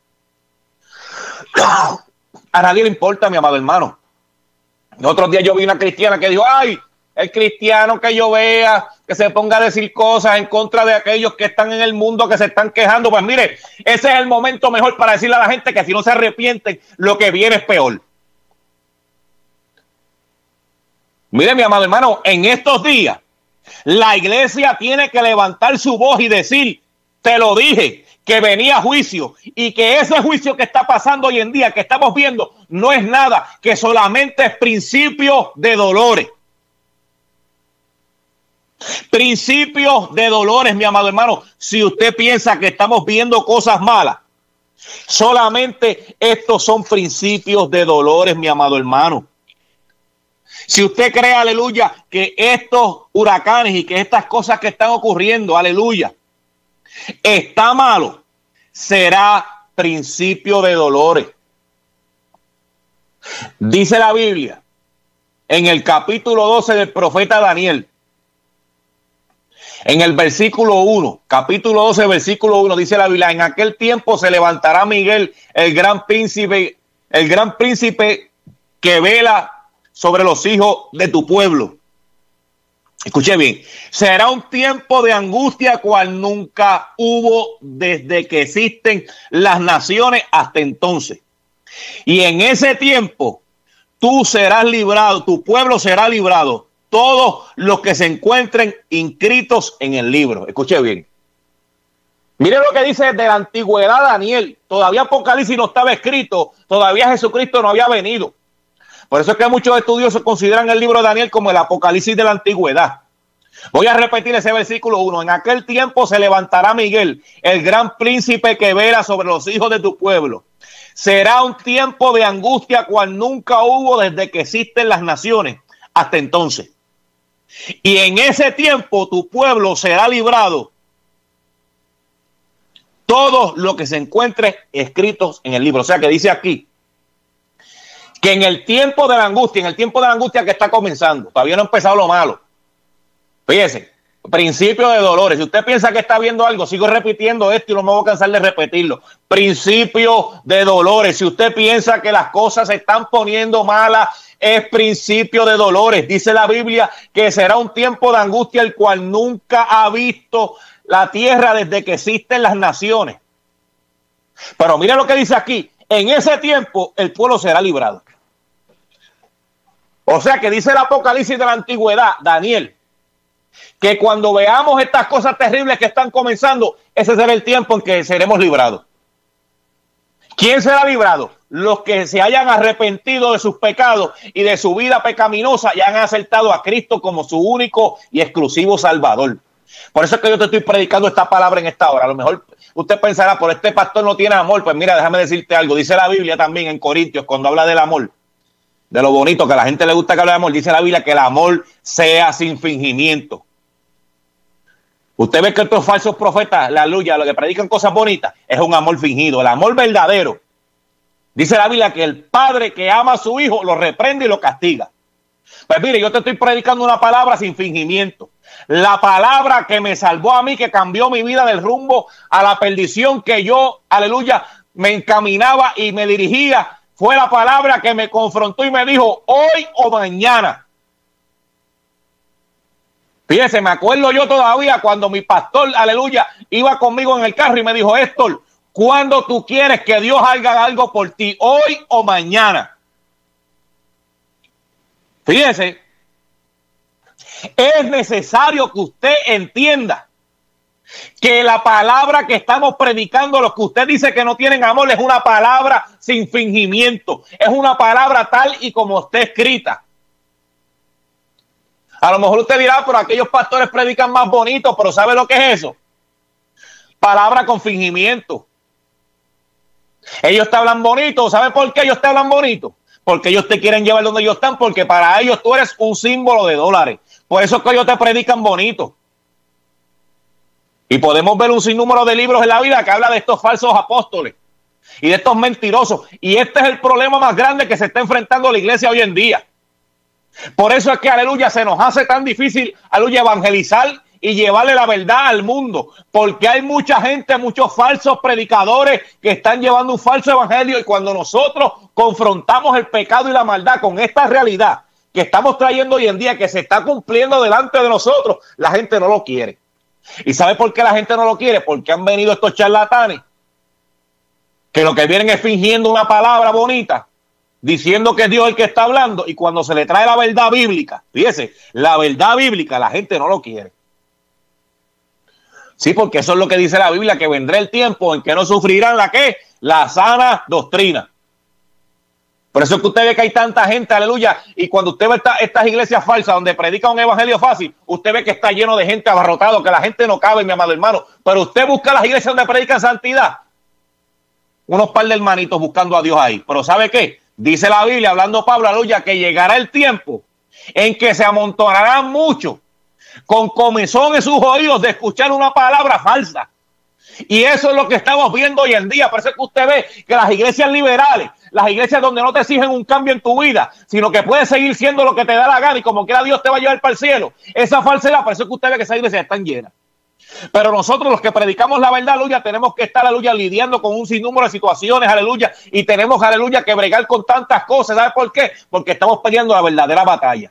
A nadie le importa, mi amado hermano. El otro día yo vi una cristiana que dijo, ay, el cristiano que yo vea, que se ponga a decir cosas en contra de aquellos que están en el mundo, que se están quejando. Pues mire, ese es el momento mejor para decirle a la gente que si no se arrepienten, lo que viene es peor. Mire, mi amado hermano, en estos días, la iglesia tiene que levantar su voz y decir, te lo dije, que venía juicio y que ese juicio que está pasando hoy en día, que estamos viendo, no es nada, que solamente es principio de dolores. Principios de dolores, mi amado hermano. Si usted piensa que estamos viendo cosas malas, solamente estos son principios de dolores, mi amado hermano. Si usted cree, aleluya, que estos huracanes y que estas cosas que están ocurriendo, aleluya, está malo, será principio de dolores. Dice la Biblia en el capítulo doce del profeta Daniel, en el versículo uno, capítulo doce, versículo uno, dice la Biblia: en aquel tiempo se levantará Miguel, el gran príncipe, el gran príncipe que vela sobre los hijos de tu pueblo. Escuche bien, será un tiempo de angustia cual nunca hubo desde que existen las naciones hasta entonces. Y en ese tiempo tú serás librado, tu pueblo será librado, todos los que se encuentren inscritos en el libro. Escuche bien. Mire lo que dice de la antigüedad Daniel. Todavía Apocalipsis no estaba escrito, todavía Jesucristo no había venido. Por eso es que muchos estudiosos consideran el libro de Daniel como el Apocalipsis de la antigüedad. Voy a repetir ese versículo uno. En aquel tiempo se levantará Miguel, el gran príncipe que vela sobre los hijos de tu pueblo. Será un tiempo de angustia cual nunca hubo desde que existen las naciones hasta entonces. Y en ese tiempo tu pueblo será librado, todos los que se encuentren escritos en el libro. O sea que dice aquí que en el tiempo de la angustia, en el tiempo de la angustia que está comenzando, todavía no ha empezado lo malo. Fíjese, principio de dolores. Si usted piensa que está viendo algo, sigo repitiendo esto y no me voy a cansar de repetirlo. Principio de dolores. Si usted piensa que las cosas se están poniendo malas, es principio de dolores. Dice la Biblia que será un tiempo de angustia el cual nunca ha visto la tierra desde que existen las naciones. Pero mira lo que dice aquí: en ese tiempo el pueblo será librado. O sea que dice el Apocalipsis de la antigüedad, Daniel, que cuando veamos estas cosas terribles que están comenzando, ese será el tiempo en que seremos librados. ¿Quién será librado? Los que se hayan arrepentido de sus pecados y de su vida pecaminosa y han aceptado a Cristo como su único y exclusivo Salvador. Por eso es que yo te estoy predicando esta palabra en esta hora. A lo mejor usted pensará, por este pastor no tiene amor. Pues mira, déjame decirte algo. Dice la Biblia también en Corintios, cuando habla del amor, de lo bonito, que a la gente le gusta que hable de amor, dice la Biblia que el amor sea sin fingimiento. Usted ve que estos falsos profetas, la aleluya, lo que predican cosas bonitas, es un amor fingido. El amor verdadero, dice la Biblia que el padre que ama a su hijo lo reprende y lo castiga. Pues mire, yo te estoy predicando una palabra sin fingimiento. La palabra que me salvó a mí, que cambió mi vida del rumbo a la perdición que yo, aleluya, me encaminaba y me dirigía, fue la palabra que me confrontó y me dijo: hoy o mañana. Fíjese, me acuerdo yo todavía cuando mi pastor, aleluya, iba conmigo en el carro y me dijo: Héctor, ¿cuándo tú quieres que Dios haga algo por ti? ¿Hoy o mañana? Fíjese, es necesario que usted entienda que la palabra que estamos predicando, los que usted dice que no tienen amor, es una palabra sin fingimiento. Es una palabra tal y como está escrita. A lo mejor usted dirá, pero aquellos pastores predican más bonito, pero ¿sabe lo que es eso? Palabra con fingimiento. Ellos te hablan bonito. ¿Sabe por qué ellos te hablan bonito? Porque ellos te quieren llevar donde ellos están, porque para ellos tú eres un símbolo de dólares. Por eso es que ellos te predican bonito. Y podemos ver un sinnúmero de libros en la vida que habla de estos falsos apóstoles y de estos mentirosos. Y este es el problema más grande que se está enfrentando la iglesia hoy en día. Por eso es que, aleluya, se nos hace tan difícil, aleluya, evangelizar y llevarle la verdad al mundo. Porque hay mucha gente, muchos falsos predicadores que están llevando un falso evangelio. Y cuando nosotros confrontamos el pecado y la maldad con esta realidad que estamos trayendo hoy en día, que se está cumpliendo delante de nosotros, la gente no lo quiere. ¿Y sabe por qué la gente no lo quiere? Porque han venido estos charlatanes que lo que vienen es fingiendo una palabra bonita, diciendo que es Dios el que está hablando, y cuando se le trae la verdad bíblica, fíjese, la verdad bíblica, la gente no lo quiere. Sí, porque eso es lo que dice la Biblia, que vendrá el tiempo en que no sufrirán la ¿qué? La sana doctrina. Por eso es que usted ve que hay tanta gente, aleluya, y cuando usted ve esta, estas iglesias falsas donde predican un evangelio fácil, usted ve que está lleno de gente abarrotado, que la gente no cabe, mi amado hermano. Pero usted busca las iglesias donde predican santidad, unos par de hermanitos buscando a Dios ahí. Pero ¿sabe qué? Dice la Biblia, hablando Pablo, aleluya, que llegará el tiempo en que se amontonarán muchos con comezón en sus oídos de escuchar una palabra falsa. Y eso es lo que estamos viendo hoy en día. Parece que usted ve que las iglesias liberales, las iglesias donde no te exigen un cambio en tu vida, sino que puedes seguir siendo lo que te da la gana y como quiera Dios te va a llevar para el cielo, esa falsedad, parece que usted ve que esas iglesias están llenas. Pero nosotros los que predicamos la verdad, aleluya, tenemos que estar, aleluya, lidiando con un sinnúmero de situaciones, aleluya, y tenemos, aleluya, que bregar con tantas cosas. ¿Sabe por qué? Porque estamos peleando la verdadera batalla.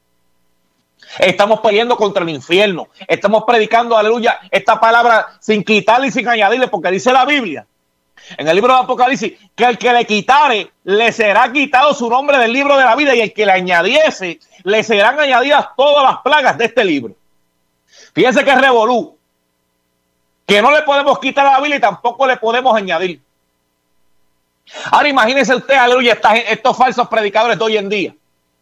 Estamos peleando contra el infierno. Estamos predicando, aleluya, esta palabra sin quitarle y sin añadirle, porque dice la Biblia en el libro de Apocalipsis que el que le quitare, le será quitado su nombre del libro de la vida, y el que le añadiese, le serán añadidas todas las plagas de este libro. Fíjense que es revolú, que no le podemos quitar a la Biblia y tampoco le podemos añadir. Ahora imagínese usted, aleluya, estas, estos falsos predicadores de hoy en día,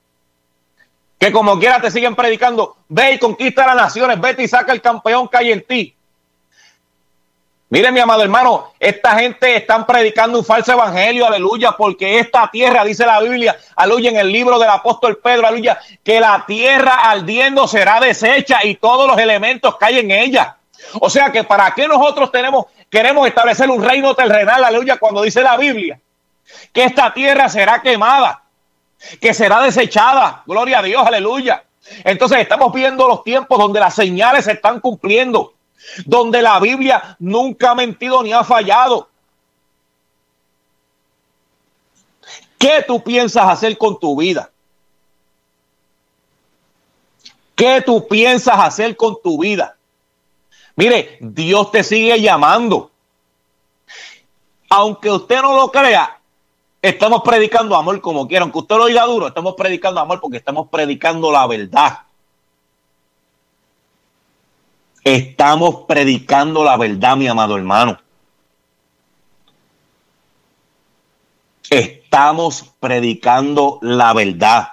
que como quiera te siguen predicando, ve y conquista las naciones, vete y saca el campeón que hay en ti. Mire, mi amado hermano, esta gente están predicando un falso evangelio, aleluya, porque esta tierra, dice la Biblia, aleluya, en el libro del apóstol Pedro, aleluya, que la tierra ardiendo será deshecha y todos los elementos que hay en ella. O sea que para qué nosotros tenemos, queremos establecer un reino terrenal, aleluya, cuando dice la Biblia que esta tierra será quemada, que será desechada, gloria a Dios, aleluya. Entonces estamos viendo los tiempos donde las señales se están cumpliendo, donde la Biblia nunca ha mentido ni ha fallado. ¿Qué tú piensas hacer con tu vida? ¿Qué tú piensas hacer con tu vida? Mire, Dios te sigue llamando. Aunque usted no lo crea, estamos predicando amor como quiera. Aunque usted lo diga duro, estamos predicando amor porque estamos predicando la verdad. Estamos predicando la verdad, mi amado hermano. Estamos predicando la verdad.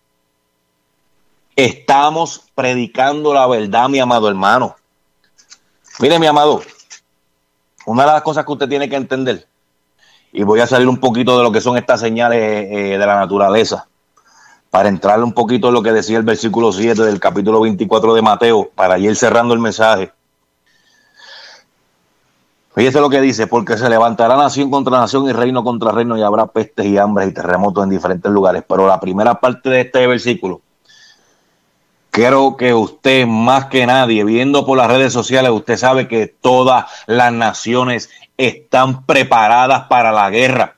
Estamos predicando la verdad, mi amado hermano. Mire, mi amado, una de las cosas que usted tiene que entender, y voy a salir un poquito de lo que son estas señales eh, de la naturaleza, para entrar un poquito en lo que decía el versículo siete del capítulo veinticuatro de Mateo, para ir cerrando el mensaje. Fíjese lo que dice: porque se levantará nación contra nación y reino contra reino, y habrá pestes y hambres y terremotos en diferentes lugares. Pero la primera parte de este versículo, creo que usted más que nadie, viendo por las redes sociales, usted sabe que todas las naciones están preparadas para la guerra.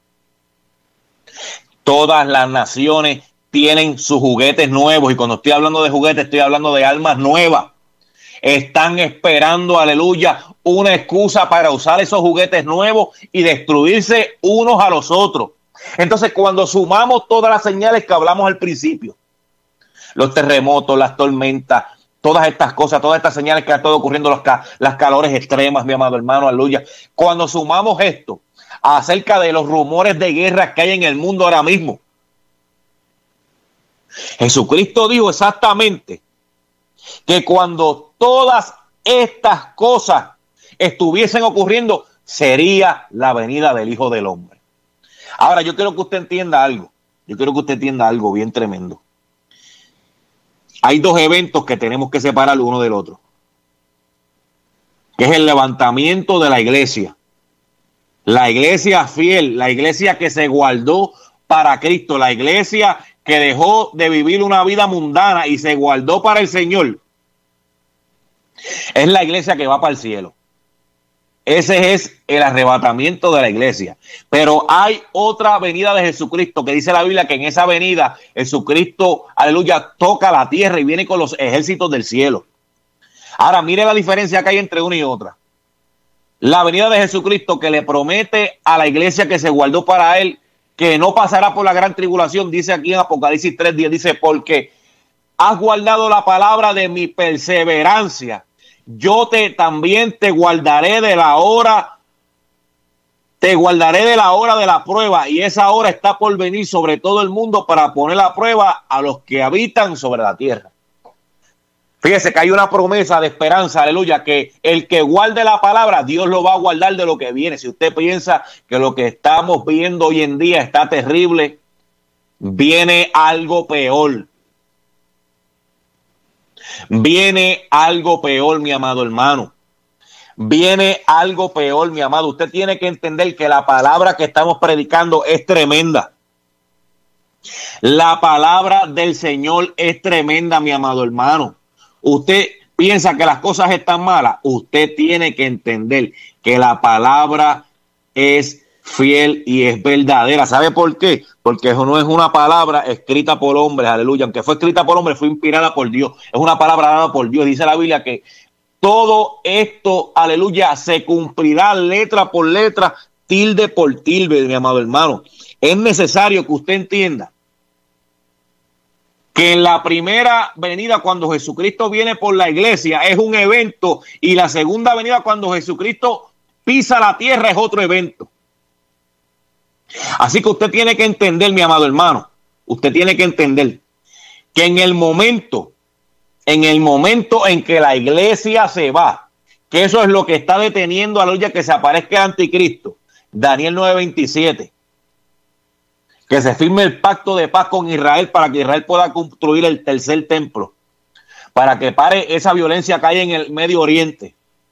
Todas las naciones tienen sus juguetes nuevos, y cuando estoy hablando de juguetes estoy hablando de armas nuevas. Están esperando, aleluya, una excusa para usar esos juguetes nuevos y destruirse unos a los otros. Entonces, cuando sumamos todas las señales que hablamos al principio, los terremotos, las tormentas, todas estas cosas, todas estas señales que han estado ocurriendo, las, ca- las calores extremas, mi amado hermano, aleluya. Cuando sumamos esto acerca de los rumores de guerra que hay en el mundo ahora mismo, Jesucristo dijo exactamente que cuando todas estas cosas estuviesen ocurriendo, sería la venida del Hijo del Hombre. Ahora, yo quiero que usted entienda algo. Yo quiero que usted entienda algo bien tremendo. Hay dos eventos que tenemos que separar uno del otro, que es el levantamiento de la iglesia. La iglesia fiel, la iglesia que se guardó para Cristo, la iglesia que dejó de vivir una vida mundana y se guardó para el Señor, es la iglesia que va para el cielo. Ese es el arrebatamiento de la iglesia. Pero hay otra venida de Jesucristo, que dice la Biblia que en esa venida Jesucristo, aleluya, toca la tierra y viene con los ejércitos del cielo. Ahora, mire la diferencia que hay entre una y otra. La venida de Jesucristo, que le promete a la iglesia que se guardó para él, que no pasará por la gran tribulación, dice aquí en Apocalipsis tres diez, dice: porque has guardado la palabra de mi perseverancia yo te también te guardaré de la hora, te guardaré de la hora de la prueba, y esa hora está por venir sobre todo el mundo para poner a prueba a los que habitan sobre la tierra. Fíjese que hay una promesa de esperanza, aleluya, que el que guarde la palabra, Dios lo va a guardar de lo que viene. Si usted piensa que lo que estamos viendo hoy en día está terrible, viene algo peor. Viene algo peor, mi amado hermano. Viene algo peor, mi amado. Usted tiene que entender que la palabra que estamos predicando es tremenda. La palabra del Señor es tremenda, mi amado hermano. Usted piensa que las cosas están malas. Usted tiene que entender que la palabra es fiel y es verdadera. ¿Sabe por qué? Porque eso no es una palabra escrita por hombres, aleluya. Aunque fue escrita por hombres, fue inspirada por Dios. Es una palabra dada por Dios. Dice la Biblia que todo esto, aleluya, se cumplirá letra por letra, tilde por tilde, mi amado hermano. Es necesario que usted entienda que en la primera venida, cuando Jesucristo viene por la iglesia, es un evento, y la segunda venida, cuando Jesucristo pisa la tierra, es otro evento. Así que usted tiene que entender, mi amado hermano, usted tiene que entender que en el momento, en el momento en que la iglesia se va, que eso es lo que está deteniendo a la hora que se aparezca el anticristo, Daniel nueve veintisiete, que se firme el pacto de paz con Israel para que Israel pueda construir el tercer templo, para que pare esa violencia que hay en el Medio Oriente.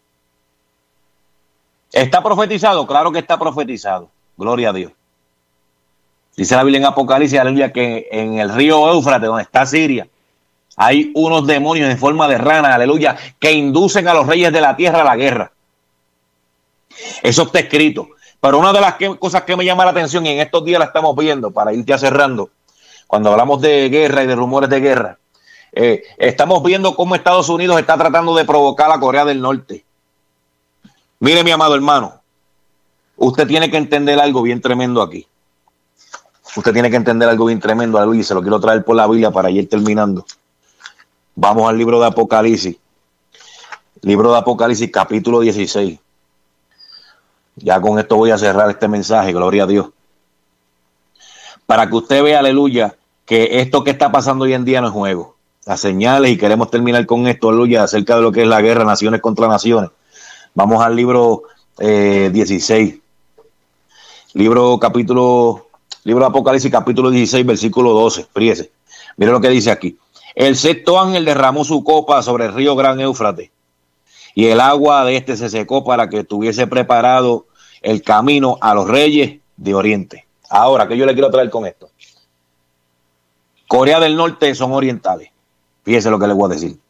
¿Está profetizado? Claro que está profetizado. Gloria a Dios. Dice la Biblia en Apocalipsis, aleluya, que en el río Éufrates, donde está Siria, hay unos demonios en forma de rana, aleluya, que inducen a los reyes de la tierra a la guerra. Eso está escrito. Pero una de las que, cosas que me llama la atención, y en estos días la estamos viendo, para ir ya cerrando, cuando hablamos de guerra y de rumores de guerra, eh, estamos viendo cómo Estados Unidos está tratando de provocar a Corea del Norte. Mire, mi amado hermano, usted tiene que entender algo bien tremendo aquí. Usted tiene que entender algo bien tremendo, aleluya, y se lo quiero traer por la Biblia para ir terminando. Vamos al libro de Apocalipsis. Libro de Apocalipsis, capítulo dieciséis. Ya con esto voy a cerrar este mensaje, gloria a Dios. Para que usted vea, aleluya, que esto que está pasando hoy en día no es juego. Las señales, y queremos terminar con esto, aleluya, acerca de lo que es la guerra, naciones contra naciones. Vamos al libro eh, dieciséis. Libro capítulo, libro de Apocalipsis, capítulo dieciséis, versículo doce. Fíjese. Mire lo que dice aquí. El sexto ángel derramó su copa sobre el río Gran Éufrates, y el agua de este se secó para que estuviese preparado el camino a los reyes de Oriente. Ahora, ¿qué yo le quiero traer con esto? Corea del Norte son orientales. Fíjese lo que les voy a decir.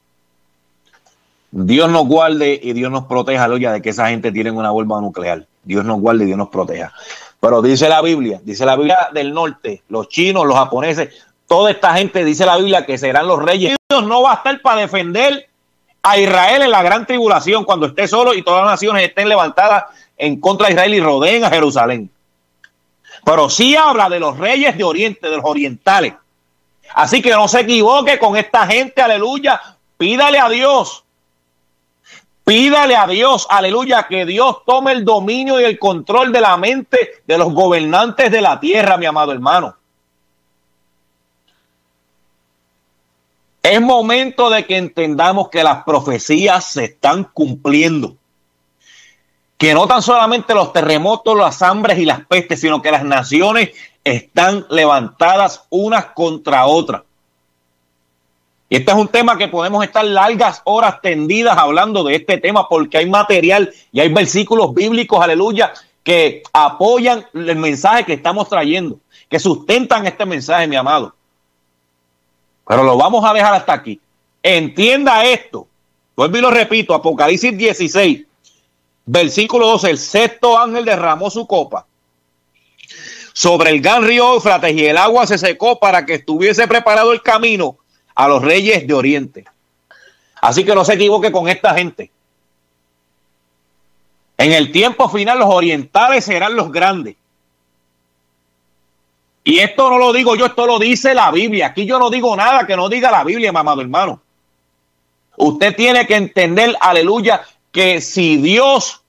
Dios nos guarde y Dios nos proteja, aleluya, de que esa gente tiene una bomba nuclear. Dios nos guarde y Dios nos proteja. Pero dice la Biblia, dice la Biblia del norte, los chinos, los japoneses, toda esta gente, dice la Biblia, que serán los reyes. Dios no va a estar para defender a Israel en la gran tribulación, cuando esté solo y todas las naciones estén levantadas en contra de Israel y rodeen a Jerusalén. Pero sí habla de los reyes de Oriente, de los orientales. Así que no se equivoque con esta gente, aleluya. Pídale a Dios, pídale a Dios, aleluya, que Dios tome el dominio y el control de la mente de los gobernantes de la tierra, mi amado hermano. Es momento de que entendamos que las profecías se están cumpliendo. Que no tan solamente los terremotos, las hambres y las pestes, sino que las naciones están levantadas unas contra otras. Y este es un tema que podemos estar largas horas tendidas hablando de este tema, porque hay material y hay versículos bíblicos, aleluya, que apoyan el mensaje que estamos trayendo, que sustentan este mensaje, mi amado. Pero lo vamos a dejar hasta aquí. Entienda esto. Vuelvo y lo repito, Apocalipsis dieciséis, versículo doce, el sexto ángel derramó su copa sobre el gran río Éufrates, y el agua se secó para que estuviese preparado el camino a los reyes de Oriente. Así que no se equivoque con esta gente. En el tiempo final los orientales serán los grandes. Y esto no lo digo yo, esto lo dice la Biblia. Aquí yo no digo nada que no diga la Biblia, mi amado hermano. Usted tiene que entender, aleluya, que si Dios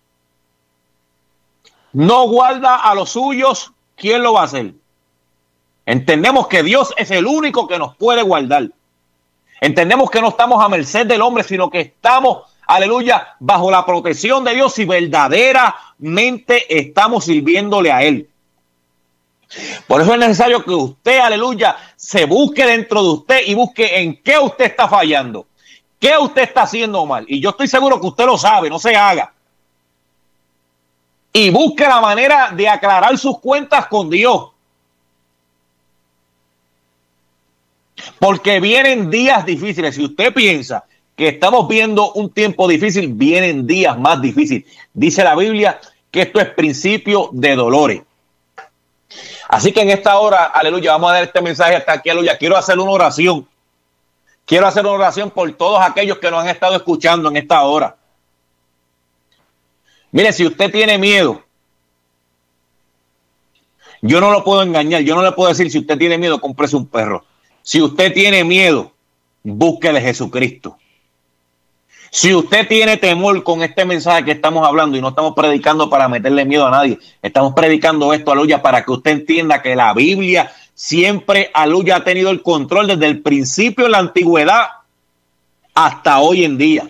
no guarda a los suyos, ¿quién lo va a hacer? Entendemos que Dios es el único que nos puede guardar. Entendemos que no estamos a merced del hombre, sino que estamos, aleluya, bajo la protección de Dios y verdaderamente estamos sirviéndole a Él. Por eso es necesario que usted, aleluya, se busque dentro de usted y busque en qué usted está fallando, qué usted está haciendo mal. Y yo estoy seguro que usted lo sabe, no se haga. Y busque la manera de aclarar sus cuentas con Dios. Porque vienen días difíciles. Si usted piensa que estamos viendo un tiempo difícil, vienen días más difíciles. Dice la Biblia que esto es principio de dolores. Así que en esta hora, aleluya, vamos a dar este mensaje hasta aquí, aleluya. Quiero hacer una oración. Quiero hacer una oración por todos aquellos que nos han estado escuchando en esta hora. Mire, si usted tiene miedo, yo no lo puedo engañar. Yo no le puedo decir, si usted tiene miedo, cómprese un perro. Si usted tiene miedo, búsquele Jesucristo. Si usted tiene temor con este mensaje que estamos hablando, y no estamos predicando para meterle miedo a nadie, estamos predicando esto, aleluya, para que usted entienda que la Biblia siempre, aleluya, ha tenido el control desde el principio de la antigüedad hasta hoy en día.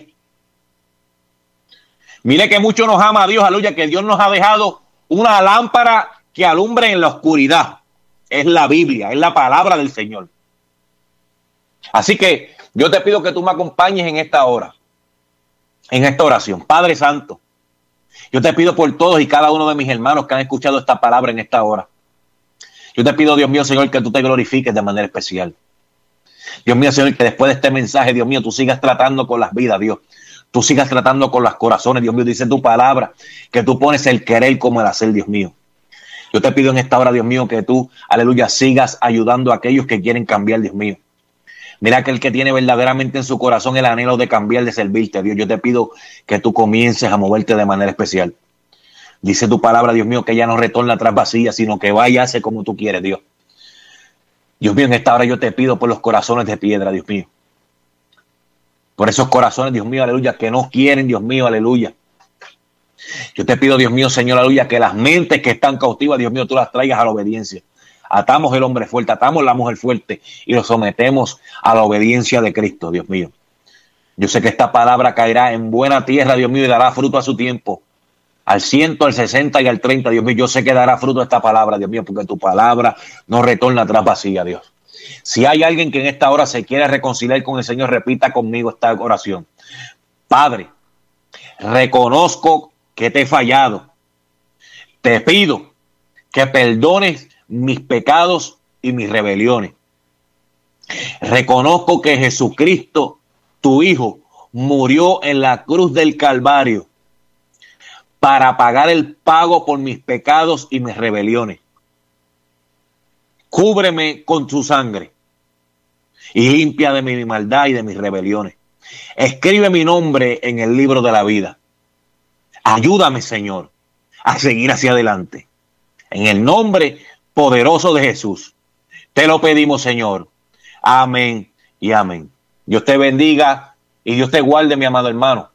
Mire que mucho nos ama a Dios, aleluya, que Dios nos ha dejado una lámpara que alumbre en la oscuridad. Es la Biblia, es la palabra del Señor. Así que yo te pido que tú me acompañes en esta hora, en esta oración. Padre Santo, yo te pido por todos y cada uno de mis hermanos que han escuchado esta palabra en esta hora. Yo te pido, Dios mío, Señor, que tú te glorifiques de manera especial. Dios mío, Señor, que después de este mensaje, Dios mío, tú sigas tratando con las vidas, Dios. Tú sigas tratando con los corazones, Dios mío. Dice tu palabra que tú pones el querer como el hacer, Dios mío. Yo te pido en esta hora, Dios mío, que tú, aleluya, sigas ayudando a aquellos que quieren cambiar, Dios mío. Mira que el que tiene verdaderamente en su corazón el anhelo de cambiar, de servirte, Dios. Yo te pido que tú comiences a moverte de manera especial. Dice tu palabra, Dios mío, que ella no retorna atrás vacía, sino que vaya y hace como tú quieres, Dios. Dios mío, en esta hora yo te pido por los corazones de piedra, Dios mío. Por esos corazones, Dios mío, aleluya, que no quieren, Dios mío, aleluya. Yo te pido, Dios mío, Señor, aleluya, que las mentes que están cautivas, Dios mío, tú las traigas a la obediencia. Atamos el hombre fuerte, atamos la mujer fuerte y lo sometemos a la obediencia de Cristo, Dios mío. Yo sé que esta palabra caerá en buena tierra, Dios mío, y dará fruto a su tiempo. Al ciento, al sesenta y al treinta, Dios mío, yo sé que dará fruto esta palabra, Dios mío, porque tu palabra no retorna atrás vacía, Dios. Si hay alguien que en esta hora se quiere reconciliar con el Señor, repita conmigo esta oración. Padre, reconozco que te he fallado. Te pido que perdones mis pecados y mis rebeliones. Reconozco que Jesucristo, tu Hijo, murió en la cruz del Calvario para pagar el pago por mis pecados y mis rebeliones. Cúbreme con tu sangre y limpia de mi maldad y de mis rebeliones. Escribe mi nombre en el libro de la vida. Ayúdame, Señor, a seguir hacia adelante. En el nombre poderoso de Jesús, te lo pedimos, Señor. Amén y amén. Dios te bendiga y Dios te guarde, mi amado hermano.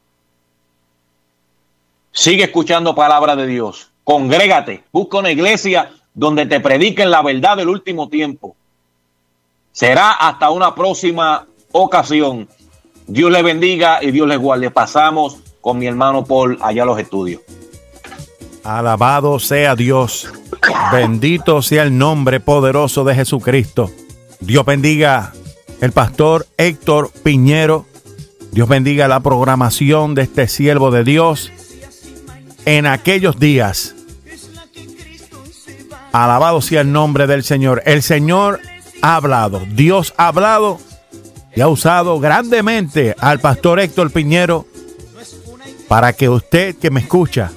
Sigue escuchando palabra de Dios. Congrégate, busca una iglesia donde te prediquen la verdad del último tiempo. Será hasta una próxima ocasión. Dios le bendiga y Dios le guarde. Pasamos con mi hermano Paul allá a los estudios. Alabado sea Dios. Bendito sea el nombre poderoso de Jesucristo. Dios bendiga el pastor Héctor Piñero. Dios bendiga la programación de este siervo de Dios en aquellos días. Alabado sea el nombre del Señor. El Señor ha hablado. Dios ha hablado y ha usado grandemente al pastor Héctor Piñero para que usted que me escucha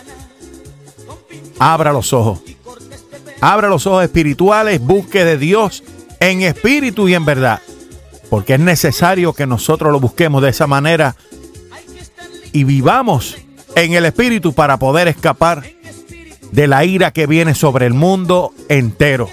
abra los ojos. Abra los ojos espirituales, busque de Dios en espíritu y en verdad. Porque es necesario que nosotros lo busquemos de esa manera y vivamos en el espíritu para poder escapar de la ira que viene sobre el mundo entero.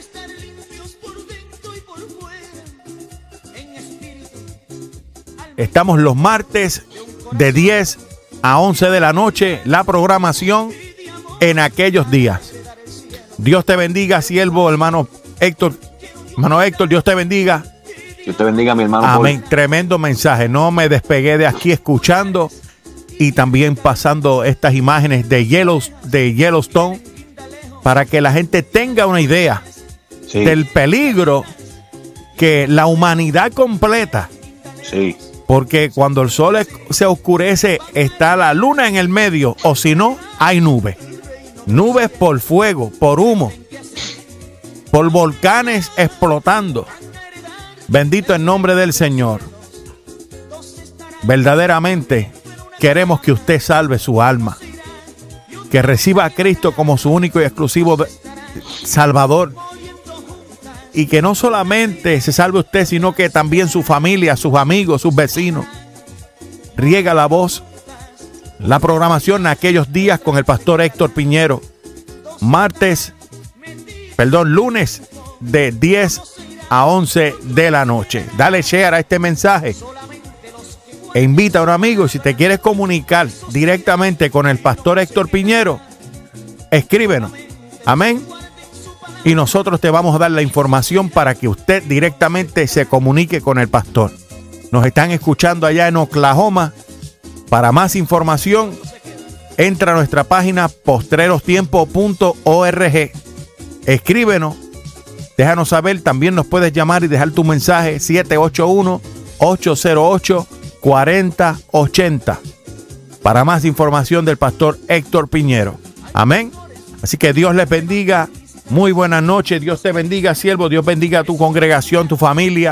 Estamos los martes de diez a once de la noche, la programación En Aquellos Días. Dios te bendiga, siervo, hermano Héctor. Hermano Héctor, Dios te bendiga. Dios te bendiga, mi hermano. Amén. Paul. Tremendo mensaje. No me despegué de aquí escuchando y también pasando estas imágenes de, Yellow, de Yellowstone para que la gente tenga una idea sí. del peligro que la humanidad completa. Sí. Porque cuando el sol se oscurece está la luna en el medio, o si no, hay nubes. Nubes por fuego, por humo, por volcanes explotando. Bendito el nombre del Señor. Verdaderamente queremos que usted salve su alma, que reciba a Cristo como su único y exclusivo Salvador, y que no solamente se salve usted, sino que también su familia, sus amigos, sus vecinos. Riega la voz. La programación En Aquellos Días con el pastor Héctor Piñero. Martes, perdón, lunes de diez a once de la noche. Dale share a este mensaje e invita a un amigo. Si te quieres comunicar directamente con el pastor Héctor Piñero, escríbenos. Amén. Y nosotros te vamos a dar la información para que usted directamente se comunique con el pastor. Nos están escuchando allá en Oklahoma. Para más información, entra a nuestra página postreros tiempo punto org. Escríbenos, déjanos saber. También nos puedes llamar y dejar tu mensaje siete ocho uno, ocho cero ocho, cuatro cero ocho cero. Para más información del pastor Héctor Piñero. Amén. Así que Dios les bendiga. Muy buenas noches. Dios te bendiga, siervo. Dios bendiga a tu congregación, tu familia.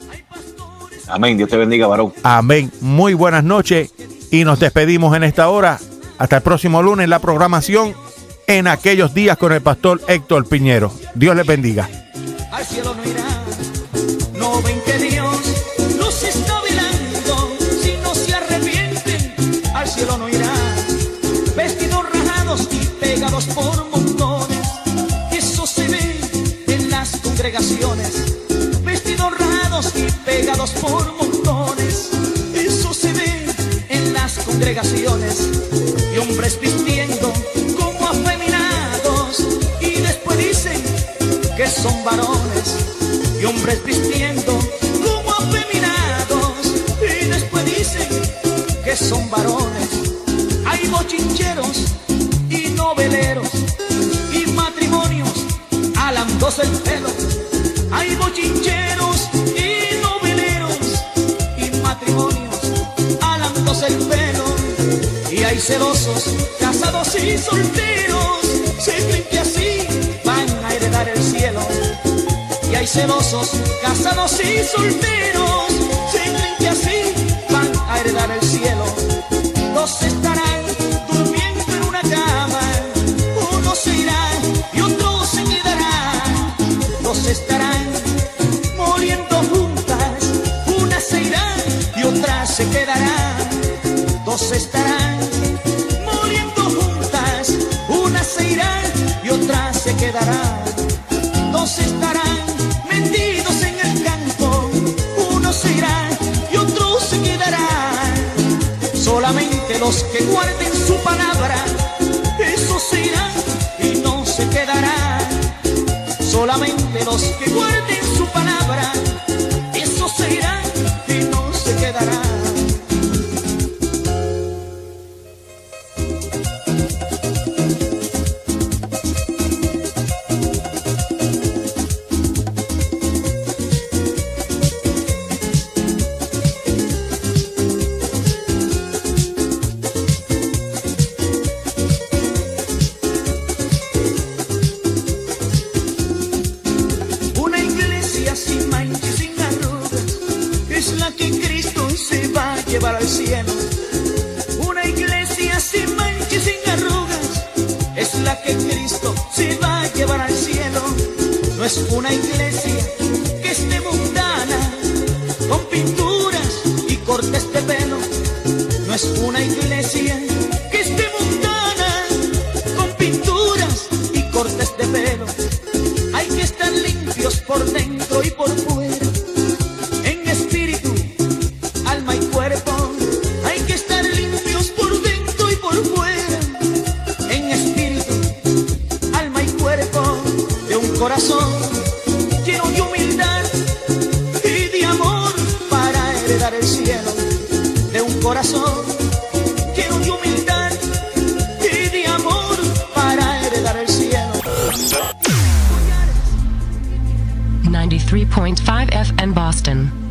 Amén. Dios te bendiga, varón. Amén. Muy buenas noches. Y nos despedimos en esta hora. Hasta el próximo lunes, la programación En Aquellos Días con el pastor Héctor Piñero. Dios les bendiga. Al cielo no irán, no ven que Dios los está velando. Si no se arrepienten, al cielo no irán. Vestidos rajados y pegados por montones. Eso se ve en las congregaciones. Vestidos rajados y pegados por montones. Eso se ve en las congregaciones. Y hombres vistiendo como afeminados. Y después dicen que son varones. Y hombres vistiendo como afeminados. Y después dicen que son varones. Hay bochincheros y noveleros. Y matrimonios alándose el pelo. Hay bochincheros y noveleros. Y matrimonios alándose el pelo. Y hay celosos, casados y solteros. Se creen que así van a heredar el cielo. Y hay celosos, casados y solteros. Se creen que así van a heredar el cielo. Dos estarán durmiendo en una cama. Uno se irá y otro se quedará. Dos estarán muriendo juntas. Una se irá y otra se quedará. Dos estarán muriendo juntas. Una se irá y otra se quedará. Dos estarán metidos en el campo. Uno se irá y otro se quedará. Solamente los que guarden su palabra, esos se irán y no se quedarán. Solamente los que guarden su palabra, esos se irán y no se quedarán. Al cielo, una iglesia sin mancha y sin arrugas es la que Cristo se va a llevar al cielo. No es una iglesia que esté mundana con pinturas y cortes de pelo. No es una iglesia que esté mundana con pinturas y cortes de pelo. Hay que estar limpios por dentro y por fuera, en espíritu, alma y cuerpo. corazón lleno de humildad y de amor para heredar el cielo. De un corazón lleno de humildad y de amor para heredar el cielo. ninety-three point five F M Boston.